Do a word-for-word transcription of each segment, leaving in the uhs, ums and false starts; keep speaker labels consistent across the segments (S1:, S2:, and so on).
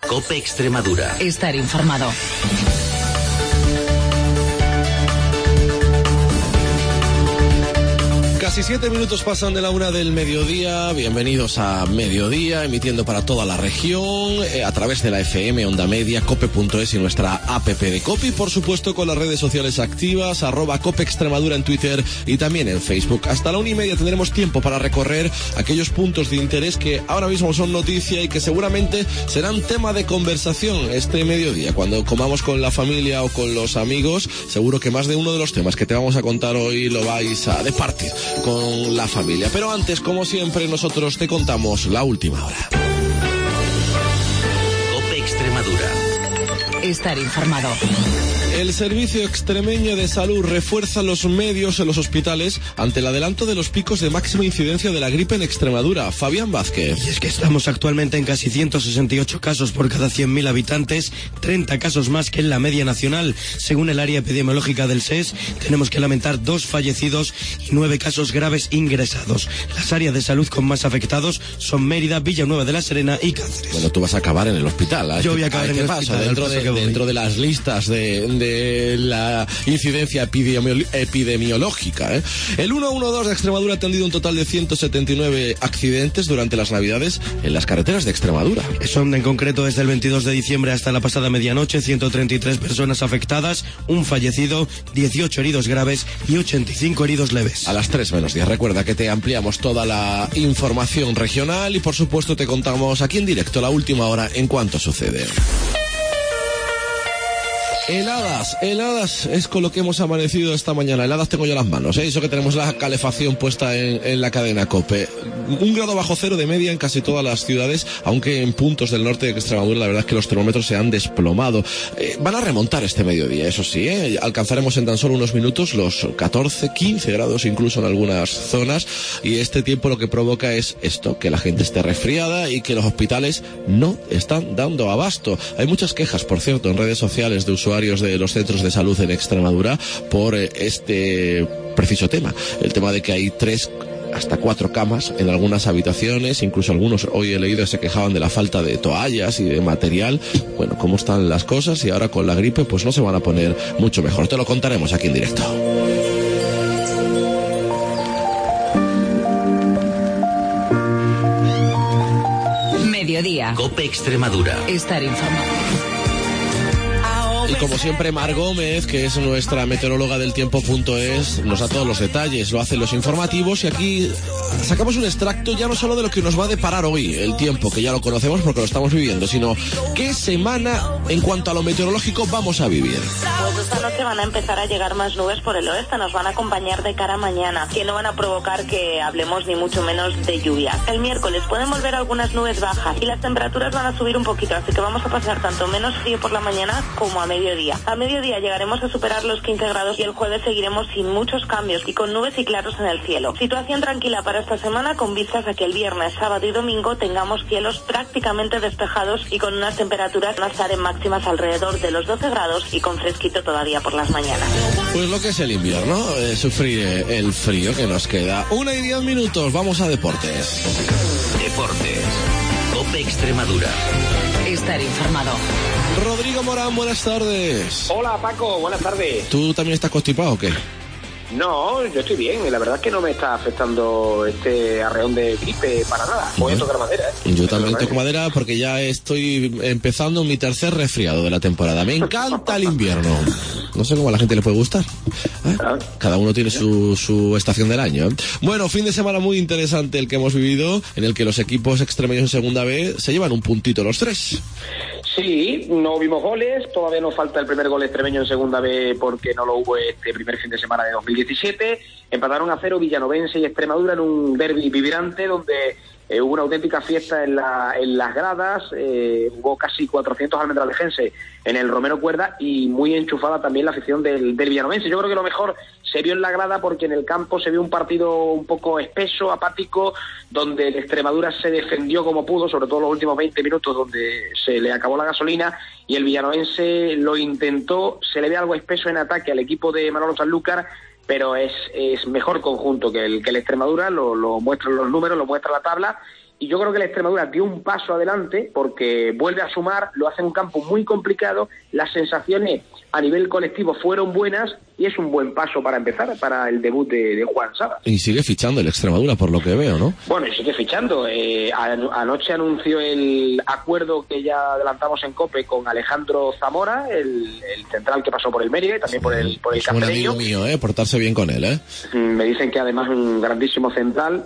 S1: COPE Extremadura.
S2: Estar informado.
S3: Casi siete minutos pasan de la una del mediodía. Bienvenidos a Mediodía, emitiendo para toda la región eh, a través de la F M, Onda Media, cope punto es y nuestra app de COPE. Y por supuesto con las redes sociales activas, arroba COPE Extremadura en Twitter y también en Facebook. Hasta la una y media tendremos tiempo para recorrer aquellos puntos de interés que ahora mismo son noticia y que seguramente serán tema de conversación este mediodía. Cuando comamos con la familia o con los amigos, seguro que más de uno de los temas que te vamos a contar hoy lo vais a departir con la familia. Pero antes, como siempre, nosotros te contamos la última hora.
S1: COPE Extremadura.
S2: Estar informado.
S3: El Servicio Extremeño de Salud refuerza los medios en los hospitales ante el adelanto de los picos de máxima incidencia de la gripe en Extremadura. Fabián Vázquez.
S4: Y es que estamos actualmente en casi ciento sesenta y ocho casos por cada cien mil habitantes, treinta casos más que en la media nacional. Según el área epidemiológica del S E S, tenemos que lamentar dos fallecidos y nueve casos graves ingresados. Las áreas de salud con más afectados son Mérida, Villanueva de la Serena y Cáceres.
S3: Bueno, tú vas a acabar en el hospital. ¿eh?
S4: Yo voy a acabar en el
S3: paso?
S4: hospital.
S3: Dentro, de, dentro de las listas de... de la incidencia epidemiol- epidemiológica. ¿eh? El ciento doce de Extremadura ha atendido un total de ciento setenta y nueve accidentes durante las Navidades en las carreteras de Extremadura.
S4: Son en concreto desde el veintidós de diciembre hasta la pasada medianoche, ciento treinta y tres personas afectadas, un fallecido, dieciocho heridos graves y ochenta y cinco heridos leves.
S3: A las tres menos diez, recuerda que te ampliamos toda la información regional y por supuesto te contamos aquí en directo la última hora en cuanto sucede. Heladas, heladas es con lo que hemos amanecido esta mañana. Heladas tengo yo en las manos, ¿eh? Eso que tenemos la calefacción puesta en, en la cadena COPE. Un grado bajo cero de media en casi todas las ciudades, aunque en puntos del norte de Extremadura la verdad es que los termómetros se han desplomado. Eh, van a remontar este mediodía, eso sí, ¿eh? Alcanzaremos en tan solo unos minutos los catorce, quince grados incluso en algunas zonas, y este tiempo lo que provoca es esto, que la gente esté resfriada y que los hospitales no están dando abasto. Hay muchas quejas, por cierto, en redes sociales de usuarios de los centros de salud en Extremadura por este preciso tema, el tema de que hay tres hasta cuatro camas en algunas habitaciones, incluso algunos hoy he leído se quejaban de la falta de toallas y de material. Bueno, cómo están las cosas, y ahora con la gripe pues no se van a poner mucho mejor. Te lo contaremos aquí en directo.
S2: Mediodía.
S1: COPE Extremadura.
S2: Estar informado.
S3: Y como siempre, Mar Gómez, que es nuestra meteoróloga del tiempo punto es, nos da todos los detalles, lo hace en los informativos, y aquí sacamos un extracto ya no solo de lo que nos va a deparar hoy el tiempo, que ya lo conocemos porque lo estamos viviendo, sino qué semana en cuanto a lo meteorológico vamos a vivir.
S5: Pues esta noche van a empezar a llegar más nubes por el oeste, nos van a acompañar de cara a mañana, que no van a provocar que hablemos ni mucho menos de lluvia. El miércoles pueden volver algunas nubes bajas y las temperaturas van a subir un poquito, así que vamos a pasar tanto menos frío por la mañana como a mediodía. A mediodía llegaremos a superar los quince grados y el jueves seguiremos sin muchos cambios y con nubes y claros en el cielo. Situación tranquila para esta semana, con vistas a que el viernes, sábado y domingo tengamos cielos prácticamente despejados y con unas temperaturas van a estar en máximas alrededor de los doce grados y con fresquito todavía por las mañanas.
S3: Pues lo que es el invierno, eh, sufrir el frío que nos queda. Una y diez minutos, vamos a deportes.
S1: Deportes. COPE Extremadura.
S2: Estar informado.
S3: Rodrigo Morán, buenas tardes.
S6: Hola Paco, buenas tardes.
S3: ¿Tú también estás constipado o qué?
S6: No, yo estoy bien, la verdad es que no me está afectando este arreón de gripe para nada. Voy a tocar madera, ¿eh?
S3: Yo también toco madera porque ya estoy empezando mi tercer resfriado de la temporada. Me encanta el invierno. No sé cómo a la gente le puede gustar, ¿eh? Cada uno tiene su, su estación del año, ¿eh? Bueno, fin de semana muy interesante el que hemos vivido, en el que los equipos extremeños en segunda B se llevan un puntito los tres.
S6: Sí, no vimos goles, todavía nos falta el primer gol extremeño en segunda B porque no lo hubo este primer fin de semana de dos mil diecisiete. Empataron a cero Villanovense y Extremadura en un derbi vibrante donde eh, hubo una auténtica fiesta en, la, en las gradas, eh, hubo casi cuatrocientos almendralejenses en el Romero Cuerda y muy enchufada también la afición del, del Villanovense. Yo creo que lo mejor se vio en la grada porque en el campo se vio un partido un poco espeso, apático, donde el Extremadura se defendió como pudo, sobre todo los últimos veinte minutos donde se le acabó la gasolina, y el Villanovense lo intentó. Se le ve algo espeso en ataque al equipo de Manolo Sanlúcar, pero es, es mejor conjunto que el, que el Extremadura, lo, lo muestran los números, lo muestra la tabla, y yo creo que la Extremadura dio un paso adelante porque vuelve a sumar, lo hace en un campo muy complicado, las sensaciones a nivel colectivo fueron buenas y es un buen paso para empezar, para el debut de, de Juan Sabas.
S3: Y sigue fichando el Extremadura, por lo que veo, ¿no?
S6: Bueno, y sigue fichando. Eh, an- anoche anunció el acuerdo que ya adelantamos en COPE con Alejandro Zamora, el, el central que pasó por el Mérida y también por el, por el
S3: Es un
S6: Cacereño.
S3: amigo mío, ¿eh? Portarse bien con él, ¿eh?
S6: Me dicen que además es un grandísimo central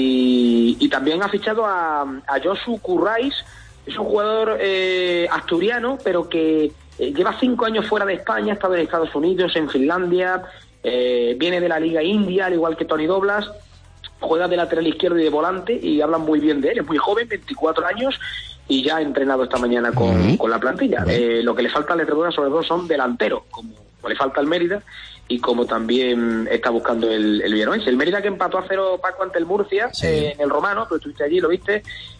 S6: y, y también ha fichado a, a Josu Currais, es un jugador eh, asturiano, pero que eh, lleva cinco años fuera de España, ha estado en Estados Unidos, en Finlandia, eh, viene de la Liga India, al igual que Tony Doblas, juega de lateral izquierdo y de volante y hablan muy bien de él, es muy joven, veinticuatro años, y ya ha entrenado esta mañana con, uh-huh. con la plantilla. Uh-huh. Eh, lo que le falta al Extremadura sobre todo son delanteros, como le falta al Mérida y como también está buscando el, el Villanovense. El Mérida que empató a cero, Paco, ante el Murcia, sí. eh, en el Romano, tú estuviste allí, lo viste,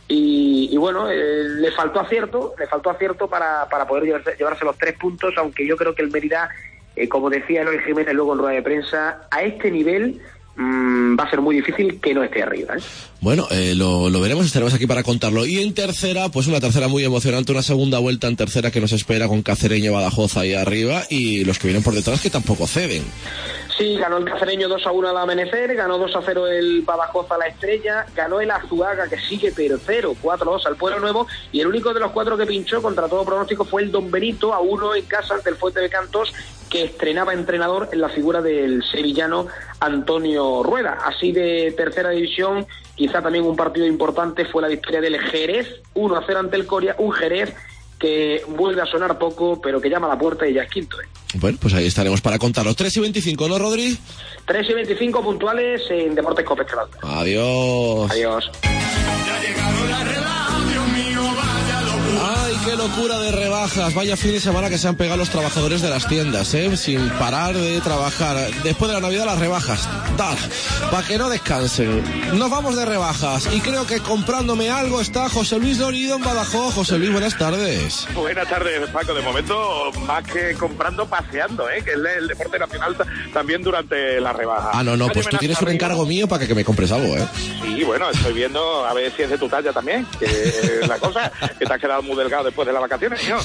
S6: y, y bueno, eh, le faltó acierto, le faltó acierto para, para poder llevarse, llevarse los tres puntos, aunque yo creo que el Mérida, eh, como decía Eloy Jiménez luego en rueda de prensa, a este nivel mmm, va a ser muy difícil que no esté arriba, ¿eh?
S3: Bueno, eh, lo, lo veremos, estaremos aquí para contarlo. Y en tercera, pues una tercera muy emocionante, una segunda vuelta en tercera que nos espera con Cacereño, Badajoz ahí arriba y los que vienen por detrás que tampoco ceden.
S6: Sí, ganó el Cacereño dos a uno al amanecer, ganó dos a cero el Badajoz a la Estrella, ganó el Azuaga que sigue tercero, cuatro a dos al Pueblo Nuevo, y el único de los cuatro que pinchó contra todo pronóstico fue el Don Benito a uno en casa ante el Fuente de Cantos, que estrenaba entrenador en la figura del sevillano Antonio Rueda. Así de tercera división, quizá también un partido importante fue la victoria del Jerez, uno a cero ante el Coria, un Jerez que vuelve a sonar poco, pero que llama a la puerta y ya es quinto, ¿eh?
S3: Bueno, pues ahí estaremos para contarlo. tres y veinticinco, ¿no, Rodri?
S6: tres y veinticinco puntuales en Deportes Cope Extremadura.
S3: Adiós.
S6: Adiós.
S7: Ya llegaron las rebajas, Dios mío, vaya locura.
S3: Ay, qué locura de rebajas. Vaya fin de semana que se han pegado los trabajadores de las tiendas, ¿eh? Sin parar de trabajar. Después de la Navidad, las rebajas. Dale, para que no descansen. Nos vamos de rebajas. Y creo que comprándome algo está José Luis Dorido en Badajoz. José Luis, buenas tardes.
S8: Buenas tardes, Paco. De momento, más que comprando, paseando, ¿eh? Que es el deporte nacional también durante la rebaja.
S3: Ah, no, no, pues tú tienes un encargo mío para que, que me compres algo, ¿eh?
S8: Sí, bueno, estoy viendo a ver si es de tu talla también, que es la cosa, que te has quedado muy delgado después de las vacaciones, ¿no?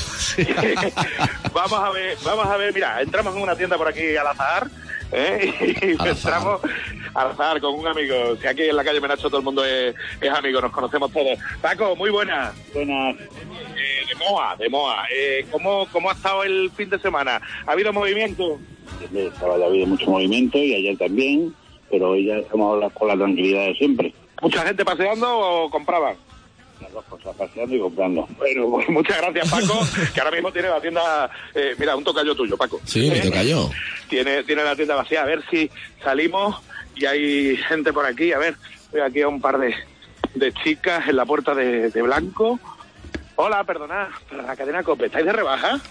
S8: Vamos a ver, vamos a ver, mira, entramos en una tienda por aquí al azar, ¿eh? Y al entramos azar. al azar con un amigo. Si aquí en la calle Menacho todo el mundo es, es amigo, nos conocemos todos. Paco, muy buenas.
S9: Buenas.
S8: Eh, de Moa, de Moa. Eh, ¿cómo, ¿Cómo ha estado el fin de semana? ¿Ha habido movimiento?
S9: Estaba ya ha habido mucho movimiento y ayer también, pero hoy ya estamos con la tranquilidad de siempre.
S8: ¿Mucha gente paseando o compraban?
S9: Las dos cosas, paseando y comprando.
S8: Bueno, pues muchas gracias, Paco, que ahora mismo tiene la tienda, eh, mira, un tocayo tuyo, Paco.
S3: Sí, mi tocayo.
S8: Tiene, tiene la tienda vacía, a ver si salimos y hay gente por aquí, a ver, veo aquí a un par de, de chicas en la puerta de, de blanco. Hola, perdonad, para la cadena COPE, ¿estáis de rebaja?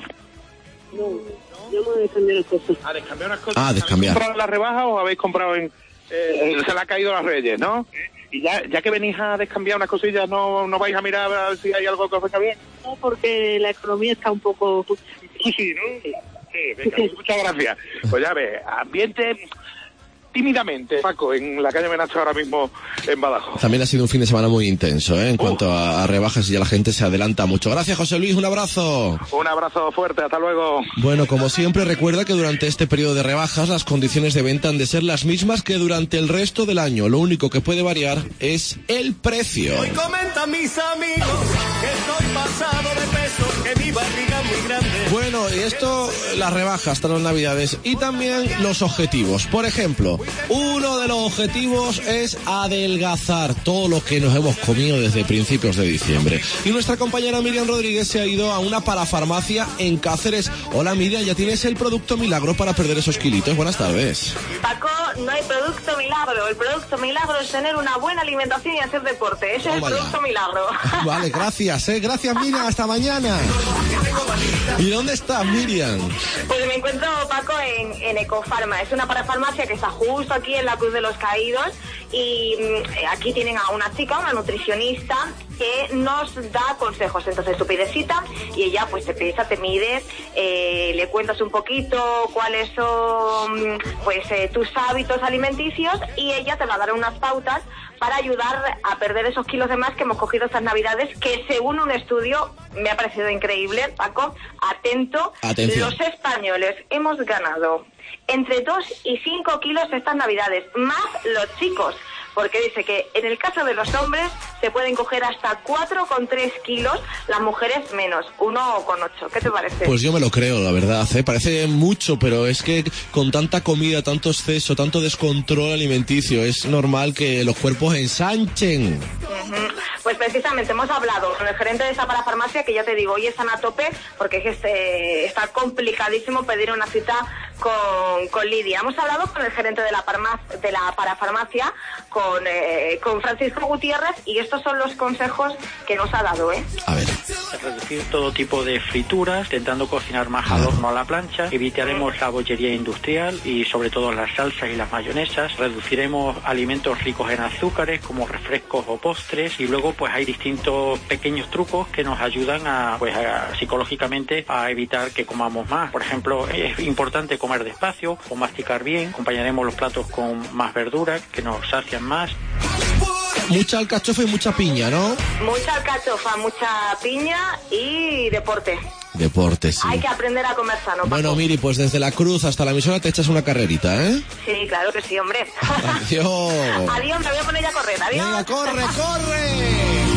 S10: No, yo me descambiar las cosas.
S8: ¿A descambiar unas cosas?
S3: Ah, descambiar.
S8: ¿Habéis comprado en la rebaja o habéis comprado en... Eh, se le ha caído las Reyes, ¿no? Y ya, ya que venís a descambiar unas cosillas, ¿no, no vais a mirar a ver si hay algo que os venga bien?
S10: No, porque la economía está un poco...
S8: Sí, sí, ¿no? Sí, venga, muchas gracias. Pues ya ves, ambiente... tímidamente, Paco, en la calle Menacho ahora mismo en Badajoz.
S3: También ha sido un fin de semana muy intenso, ¿eh? En uh. cuanto a, a rebajas y ya la gente se adelanta mucho. Gracias, José Luis, un abrazo.
S8: Un abrazo fuerte, hasta luego.
S3: Bueno, como siempre, recuerda que durante este periodo de rebajas las condiciones de venta han de ser las mismas que durante el resto del año. Lo único que puede variar es el precio.
S7: Hoy comentan mis amigos que estoy pasado de peso, que mi barriga es muy grande.
S3: Bueno, y esto, las rebajas hasta las navidades y también los objetivos. Por ejemplo, uno de los objetivos es adelgazar todo lo que nos hemos comido desde principios de diciembre. Y nuestra compañera Miriam Rodríguez se ha ido a una parafarmacia en Cáceres. Hola Miriam, ¿ya tienes el producto milagro para perder esos kilitos? Buenas tardes.
S5: Paco, no hay producto milagro. El producto milagro es tener una buena alimentación y hacer deporte. Ese Toma es el producto ya. milagro.
S3: Vale, gracias, ¿eh? Gracias Miriam, hasta mañana. ¿Y dónde estás, Miriam?
S5: Pues me encuentro, Paco, en, en Ecofarma. Es una parafarmacia que está justo aquí en la Cruz de los Caídos y eh, aquí tienen a una chica, una nutricionista, que nos da consejos. Entonces tú pides cita y ella pues te pesa, te mide, eh, le cuentas un poquito cuáles son pues eh, tus hábitos alimenticios y ella te va a dar unas pautas para ayudar a perder esos kilos de más que hemos cogido estas navidades, que según un estudio, me ha parecido increíble, Paco, atento,
S3: Atención.
S5: Los españoles hemos ganado entre dos y cinco kilos estas navidades, más los chicos, porque dice que en el caso de los hombres se pueden coger hasta cuatro coma tres kilos, las mujeres menos, uno coma ocho. ¿Qué te parece?
S3: Pues yo me lo creo, la verdad, ¿eh? Parece mucho, pero es que con tanta comida, tanto exceso, tanto descontrol alimenticio, es normal que los cuerpos ensanchen.
S5: Uh-huh. Pues precisamente hemos hablado con el gerente de esa parafarmacia, que ya te digo, hoy están a tope, porque es que este, está complicadísimo pedir una cita con, con Lidia. Hemos hablado con el gerente de la, parma, de la parafarmacia, con, eh, con Francisco Gutiérrez, y estos son los consejos que nos ha dado, ¿eh?
S3: A ver.
S11: Reducir todo tipo de frituras, intentando cocinar más al horno a la plancha. Evitaremos la bollería industrial y sobre todo las salsas y las mayonesas. Reduciremos alimentos ricos en azúcares como refrescos o postres, y luego pues hay distintos pequeños trucos que nos ayudan a pues a, psicológicamente a evitar que comamos más. Por ejemplo, es importante comer despacio o masticar bien. Acompañaremos los platos con más verduras que nos sacian más.
S3: Mucha alcachofa y mucha piña, ¿no?
S5: Mucha alcachofa, mucha piña y deporte.
S3: Deporte, sí.
S5: Hay que aprender a comer sano, Paco.
S3: Bueno, Miri, pues desde la Cruz hasta la emisora te echas una carrerita, ¿eh?
S5: Sí, claro que sí, hombre.
S3: Adiós.
S5: Adiós, me voy a poner ya a correr. Adiós.
S3: Venga, corre, corre.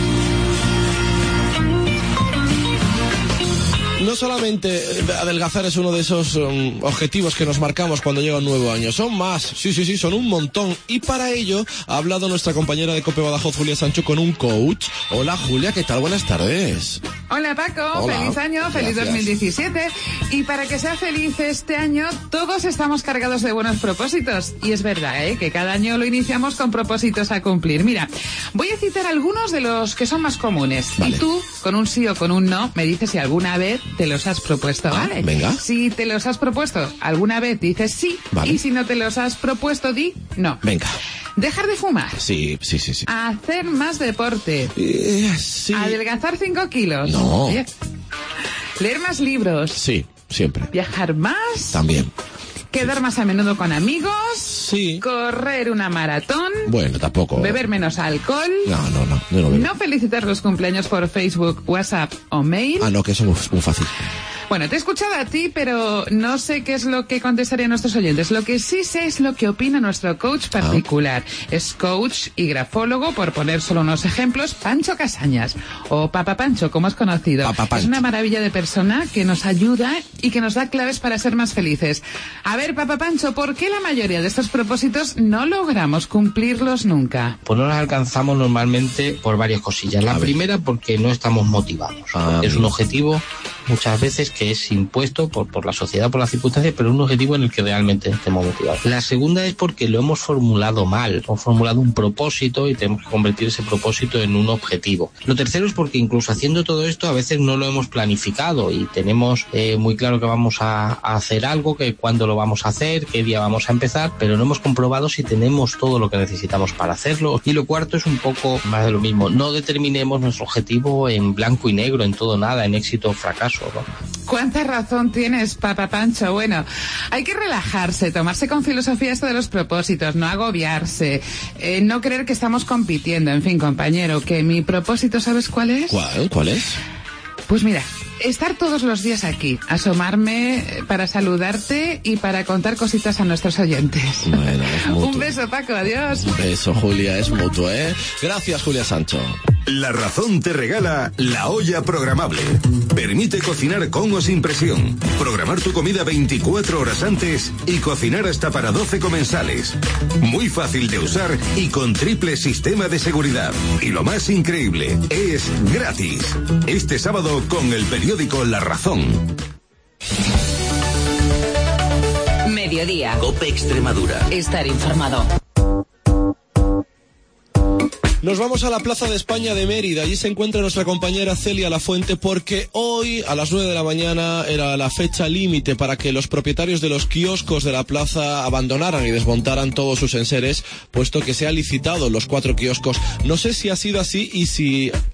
S3: No solamente adelgazar es uno de esos um, objetivos que nos marcamos cuando llega un nuevo año, son más, sí, sí, sí, son un montón, y para ello ha hablado nuestra compañera de COPE Badajoz, Julia Sancho, con un coach. Hola, Julia, ¿qué tal? Buenas tardes.
S12: Hola, Paco.
S3: Hola.
S12: Feliz año, feliz
S3: Gracias.
S12: dos mil diecisiete, y para que sea feliz este año, todos estamos cargados de buenos propósitos, y es verdad, ¿eh?, que cada año lo iniciamos con propósitos a cumplir. Mira, voy a citar algunos de los que son más comunes, vale. Y tú, con un sí o con un no, me dices si alguna vez te los has propuesto, ¿vale?
S3: Ah, venga.
S12: Si te los has propuesto alguna vez, dices sí, vale. Y si no te los has propuesto, di no.
S3: Venga.
S12: Dejar de fumar.
S3: Sí, sí, sí, sí.
S12: Hacer más deporte.
S3: Eh, sí.
S12: Adelgazar cinco kilos.
S3: No.
S12: Oye. Leer más libros.
S3: Sí, siempre.
S12: Viajar más.
S3: También.
S12: Quedar más a menudo con amigos.
S3: Sí.
S12: Correr una maratón.
S3: Bueno, tampoco.
S12: Beber menos alcohol.
S3: No, no, no. No, no,
S12: no felicitar los cumpleaños por Facebook, WhatsApp o mail.
S3: Ah, no, que eso es muy fácil.
S12: Bueno, te he escuchado a ti, pero no sé qué es lo que contestarían nuestros oyentes. Lo que sí sé es lo que opina nuestro coach particular. Ah. Es coach y grafólogo, por poner solo unos ejemplos, Pancho Casañas, o Papa Pancho, como has conocido.
S3: Papa Pancho.
S12: Es una maravilla de persona que nos ayuda y que nos da claves para ser más felices. A ver, Papa Pancho, ¿por qué la mayoría de estos propósitos no logramos cumplirlos nunca?
S13: Pues no los alcanzamos normalmente por varias cosillas. La primera, porque no estamos motivados. Ah, es un objetivo muchas veces que es impuesto por, por la sociedad, por las circunstancias, pero un objetivo en el que realmente estemos motivados. La segunda es porque lo hemos formulado mal, hemos formulado un propósito y tenemos que convertir ese propósito en un objetivo. Lo tercero es porque incluso haciendo todo esto a veces no lo hemos planificado y tenemos eh, muy claro que vamos a, a hacer algo, que cuándo lo vamos a hacer, qué día vamos a empezar, pero no hemos comprobado si tenemos todo lo que necesitamos para hacerlo. Y lo cuarto es un poco más de lo mismo, no determinemos nuestro objetivo en blanco y negro, en todo nada, en éxito o fracaso, ¿no?
S12: ¿Cuánta razón tienes, Papa Pancho? Bueno, hay que relajarse, tomarse con filosofía esto de los propósitos, no agobiarse, eh, no creer que estamos compitiendo. En fin, compañero, que mi propósito, ¿sabes cuál es?
S3: ¿Cuál? ¿Cuál es?
S12: Pues mira, estar todos los días aquí, asomarme para saludarte y para contar cositas a nuestros oyentes.
S3: Bueno, es mutuo.
S12: Un beso, Paco, adiós.
S3: Un beso, Julia, es mutuo, ¿eh? Gracias, Julia Sancho.
S14: La Razón te regala la olla programable. Permite cocinar con o sin presión, programar tu comida veinticuatro horas antes y cocinar hasta para doce comensales. Muy fácil de usar y con triple sistema de seguridad. Y lo más increíble, es gratis. Este sábado con el periódico La Razón.
S2: Mediodía.
S1: COPE Extremadura.
S2: Estar informado.
S3: Nos vamos a la Plaza de España de Mérida. Allí se encuentra nuestra compañera Celia Lafuente, porque hoy a las nueve de la mañana era la fecha límite para que los propietarios de los kioscos de la plaza abandonaran y desmontaran todos sus enseres, puesto que se han licitado los cuatro kioscos. No sé si ha sido así y si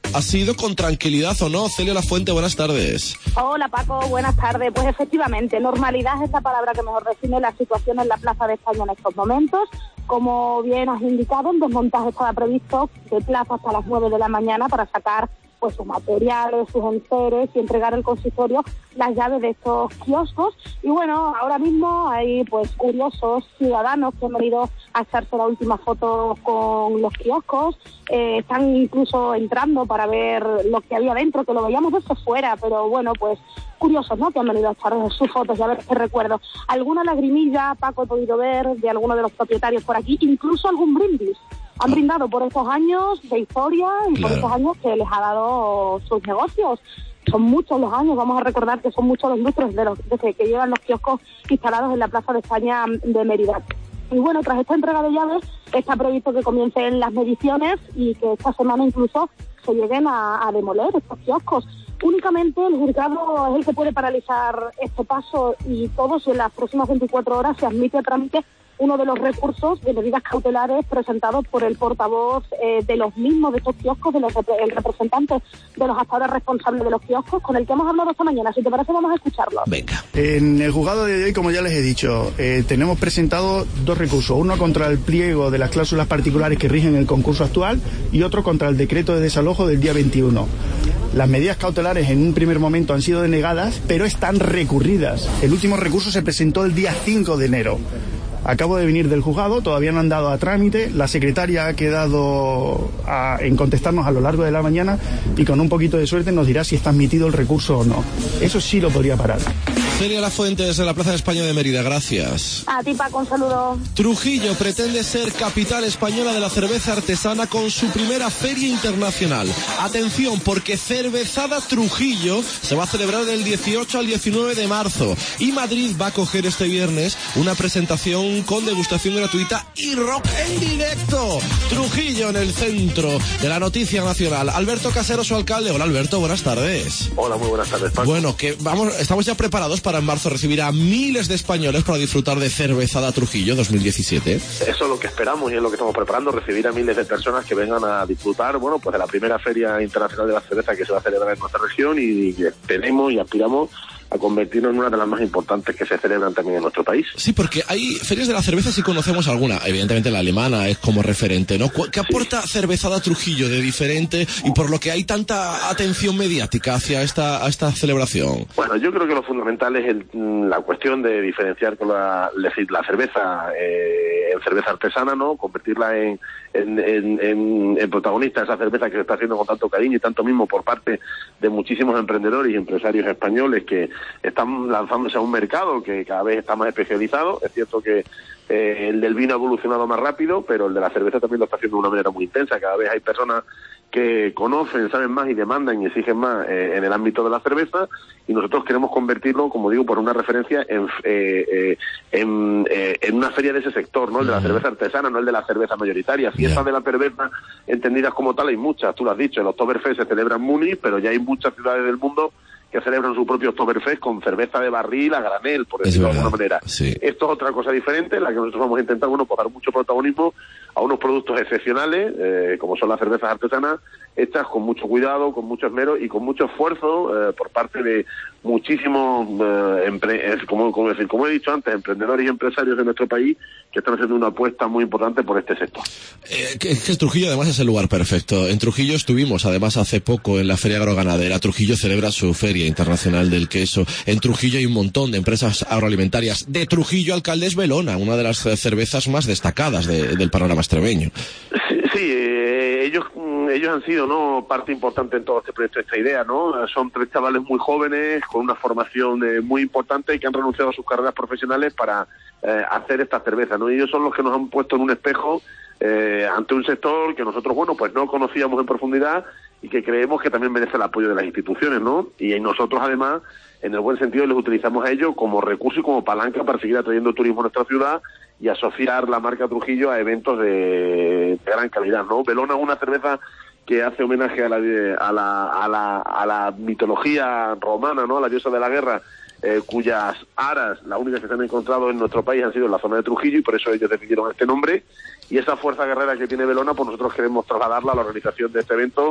S3: ha sido con tranquilidad o no. Celia Lafuente, buenas tardes.
S15: Hola Paco, buenas tardes. Pues efectivamente, normalidad es la palabra que mejor define la situación en la Plaza de España en estos momentos. Como bien has indicado, el desmontaje estaba previsto de plaza hasta las nueve de la mañana para sacar pues sus materiales, sus enseres y entregar al consistorio las llaves de estos kioscos. Y bueno, ahora mismo hay pues curiosos ciudadanos que han venido a echarse la última foto con los kioscos, eh, están incluso entrando para ver lo que había dentro, que lo veíamos desde fuera, pero bueno, pues curiosos, ¿no?, que han venido a echar sus fotos y a ver qué recuerdo. Alguna lagrimilla, Paco, he podido ver de alguno de los propietarios por aquí, incluso algún brindis. Han brindado por estos años de historia y claro, por estos años que les ha dado sus negocios. Son muchos los años, vamos a recordar que son muchos los lustros de los de que llevan los kioscos instalados en la Plaza de España de Mérida. Y bueno, tras esta entrega de llaves está previsto que comiencen las mediciones y que esta semana incluso se lleguen a, a demoler estos kioscos. Únicamente el juzgado es el que puede paralizar este paso y todo si en las próximas veinticuatro horas se admite a trámite uno de los recursos de medidas cautelares presentados por el portavoz eh, de los mismos, de estos kioscos, de los rep- el representante de los actores responsables de los kioscos, con el que hemos hablado esta mañana. Si te parece, vamos a escucharlo.
S3: Venga.
S16: En el juzgado de hoy, como ya les he dicho, eh, tenemos presentado dos recursos. Uno contra el pliego de las cláusulas particulares que rigen el concurso actual y otro contra el decreto de desalojo del día veintiuno. Las medidas cautelares en un primer momento han sido denegadas, pero están recurridas. El último recurso se presentó el día cinco de enero. Acabo de venir del juzgado, todavía no han dado a trámite, la secretaria ha quedado a, en contestarnos a lo largo de la mañana y con un poquito de suerte nos dirá si está admitido el recurso o no. Eso sí lo podría parar.
S3: Celia Lafuente desde la Plaza de España de Mérida, gracias.
S15: A ti, Paco, un saludo.
S3: Trujillo pretende ser capital española de la cerveza artesana con su primera feria internacional. Atención, porque Cervezada Trujillo se va a celebrar del dieciocho al diecinueve de marzo y Madrid va a coger este viernes una presentación con degustación gratuita y rock en directo. Trujillo en el centro de la noticia nacional. Alberto Casero, su alcalde. Hola Alberto, buenas tardes.
S17: Hola, muy buenas tardes, Paco.
S3: Bueno, que vamos, estamos ya preparados para en marzo recibir a miles de españoles para disfrutar de Cervezada Trujillo dos mil diecisiete.
S17: Eso es lo que esperamos y es lo que estamos preparando, recibir a miles de personas que vengan a disfrutar, bueno, pues de la primera Feria Internacional de la Cerveza que se va a celebrar en nuestra región y esperemos y aspiramos a convertirnos en una de las más importantes que se celebran también en nuestro país.
S3: Sí, porque hay ferias de la cerveza, si conocemos alguna. Evidentemente la alemana es como referente, ¿no? ¿Qué aporta sí. Cervezada Trujillo de diferente y por lo que hay tanta atención mediática hacia esta, a esta celebración?
S17: Bueno, yo creo que lo fundamental es el, la cuestión de diferenciar con la, la cerveza eh, en cerveza artesana, ¿no? Convertirla en, en, en, en, en protagonista de esa cerveza que se está haciendo con tanto cariño y tanto mismo por parte de muchísimos emprendedores y empresarios españoles que están lanzándose a un mercado que cada vez está más especializado. Es cierto que eh, el del vino ha evolucionado más rápido, pero el de la cerveza también lo está haciendo de una manera muy intensa. Cada vez hay personas que conocen, saben más y demandan y exigen más eh, en el ámbito de la cerveza, y nosotros queremos convertirlo, como digo, por una referencia en eh, eh, en, eh, en una feria de ese sector, ¿no? El de la cerveza artesana, no el de la cerveza mayoritaria. Fiestas de la cerveza entendidas como tal hay muchas, tú lo has dicho, el Oktoberfest se celebra en Múnich, pero ya hay muchas ciudades del mundo que celebran su propio Oktoberfest con cerveza de barril a granel, por decirlo de alguna manera.
S3: Sí.
S17: Esto es otra cosa diferente, en la que nosotros vamos a intentar, bueno, pues dar mucho protagonismo a unos productos excepcionales, eh, como son las cervezas artesanas, hechas con mucho cuidado, con mucho esmero y con mucho esfuerzo eh, por parte de muchísimos, eh, empre- como, como, decir, como he dicho antes, emprendedores y empresarios de nuestro país que están haciendo una apuesta muy importante por este sector.
S3: Eh, que, que Trujillo además es el lugar perfecto. En Trujillo estuvimos además hace poco en la Feria Agroganadera. Trujillo celebra su Feria Internacional del Queso. En Trujillo hay un montón de empresas agroalimentarias. De Trujillo, alcalde, es Velona, una de las eh, cervezas más destacadas de, del panorama extremeño.
S17: Sí, sí eh, ellos ellos han sido, ¿no?, parte importante en todo este proyecto, esta idea, ¿no? Son tres chavales muy jóvenes con una formación eh, muy importante y que han renunciado a sus carreras profesionales para eh, hacer esta cerveza, ¿no? Y ellos son los que nos han puesto en un espejo eh, ante un sector que nosotros, bueno, pues no conocíamos en profundidad y que creemos que también merece el apoyo de las instituciones, ¿no? Y nosotros, además, en el buen sentido, les utilizamos a ellos como recurso y como palanca para seguir atrayendo turismo a nuestra ciudad y asociar la marca Trujillo a eventos de, de gran calidad, ¿no? Velona es una cerveza que hace homenaje a la, a la, a la, a la mitología romana, ¿no?, a la diosa de la guerra, eh, cuyas aras, las únicas que se han encontrado en nuestro país, han sido en la zona de Trujillo, y por eso ellos decidieron este nombre. Y esa fuerza guerrera que tiene Velona, pues nosotros queremos trasladarla a la organización de este evento,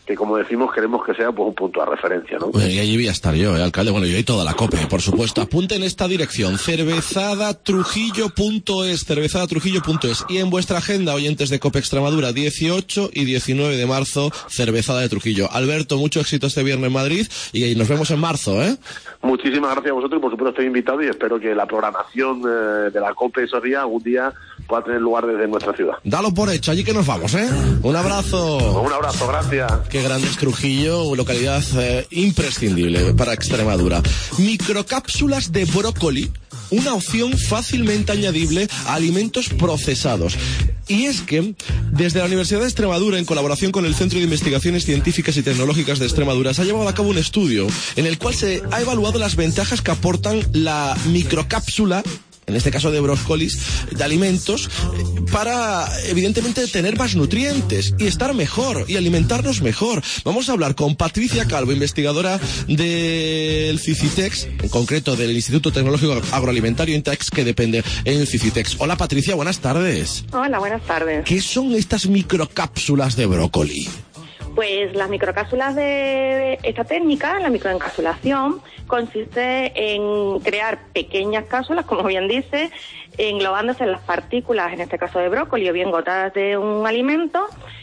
S17: que como decimos queremos que sea pues un punto de referencia, ¿no?
S3: Bueno, y allí voy a estar yo, eh, alcalde, bueno, yo y toda la COPE, por supuesto. Apunte en esta dirección, cervezada trujillo punto es, cervezada trujillo punto es, y en vuestra agenda, oyentes de COPE Extremadura, dieciocho y diecinueve de marzo, Cervezada de Trujillo. Alberto, mucho éxito este viernes en Madrid y nos vemos en marzo, ¿eh?
S17: Muchísimas gracias a vosotros y por supuesto estoy invitado y espero que la programación eh, de la COPE esos días, algún día pueda tener lugar desde nuestra ciudad.
S3: Dalo por hecho, allí que nos vamos, ¿eh? Un abrazo.
S17: Un abrazo, gracias.
S3: Qué grande es Trujillo, localidad eh, imprescindible para Extremadura. Microcápsulas de brócoli, una opción fácilmente añadible a alimentos procesados. Y es que, desde la Universidad de Extremadura, en colaboración con el Centro de Investigaciones Científicas y Tecnológicas de Extremadura, se ha llevado a cabo un estudio en el cual se ha evaluado las ventajas que aportan la microcápsula, en este caso de brócolis, de alimentos, para, evidentemente, tener más nutrientes y estar mejor y alimentarnos mejor. Vamos a hablar con Patricia Calvo, investigadora del Cicitex, en concreto del Instituto Tecnológico Agroalimentario INTEX, que depende en el Cicitex. Hola Patricia, buenas tardes.
S18: Hola, buenas tardes.
S3: ¿Qué son estas microcápsulas de brócoli?
S18: Pues las microcápsulas de esta técnica, la microencapsulación, consiste en crear pequeñas cápsulas, como bien dice, englobándose en las partículas, en este caso de brócoli, o bien gotas de un alimento,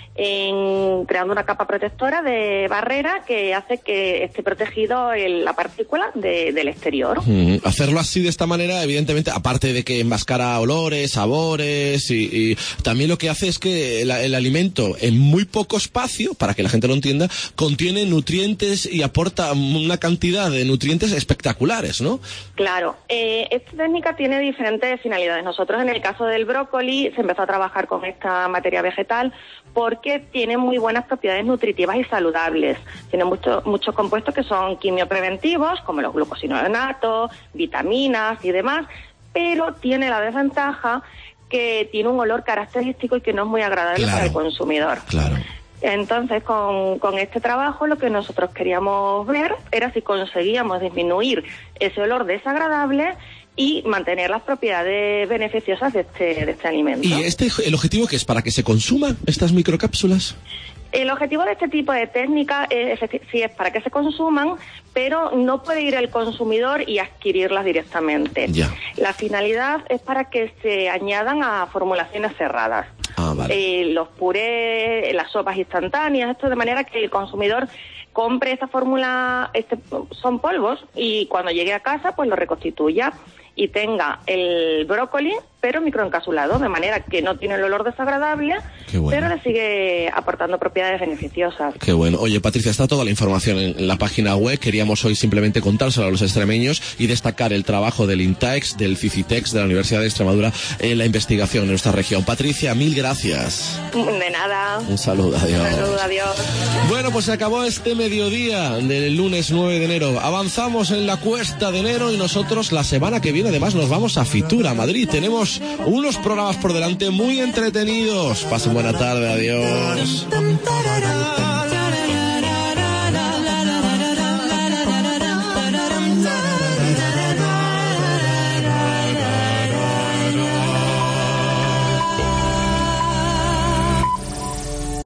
S18: en creando una capa protectora de barrera que hace que esté protegido el, la partícula de, del exterior.
S3: Mm, hacerlo así, de esta manera, evidentemente, aparte de que enmascara olores, sabores, y, y también lo que hace es que el, el alimento, en muy poco espacio, para que la gente lo entienda, contiene nutrientes y aporta una cantidad de nutrientes espectaculares, ¿no?
S18: Claro, eh, esta técnica tiene diferentes finalidades. Nosotros, en el caso del brócoli, se empezó a trabajar con esta materia vegetal porque tiene muy buenas propiedades nutritivas y saludables. Tiene muchos muchos compuestos que son quimiopreventivos, como los glucosinogenatos, vitaminas y demás, pero tiene la desventaja que tiene un olor característico y que no es muy agradable
S3: claro,
S18: para el consumidor.
S3: Claro.
S18: Entonces, con, con este trabajo lo que nosotros queríamos ver era si conseguíamos disminuir ese olor desagradable y mantener las propiedades beneficiosas de este, de este alimento.
S3: ¿Y este, el objetivo qué es? ¿Para que se consuman estas microcápsulas?
S18: El objetivo de este tipo de técnica es, sí, es para que se consuman, pero no puede ir el consumidor y adquirirlas directamente.
S3: Ya.
S18: La finalidad es para que se añadan a formulaciones cerradas.
S3: Ah, vale.
S18: Eh, los purés, las sopas instantáneas, esto de manera que el consumidor compre esta fórmula, este, son polvos, y cuando llegue a casa pues lo reconstituya y tenga el brócoli, pero microencapsulado, de manera que no tiene el olor desagradable, bueno, pero le sigue aportando propiedades beneficiosas.
S3: Qué bueno. Oye, Patricia, está toda la información en la página web. Queríamos hoy simplemente contárselo a los extremeños y destacar el trabajo del INTEX, del Cicitex, de la Universidad de Extremadura, en la investigación en nuestra región. Patricia, mil gracias.
S18: De nada.
S3: Un saludo, adiós.
S18: Un saludo, adiós.
S3: Bueno, pues se acabó este mediodía del lunes nueve de enero. Avanzamos en la cuesta de enero y nosotros la semana que viene además nos vamos a Fitur, a Madrid. Tenemos unos programas por delante muy entretenidos. Pasen buena tarde, adiós.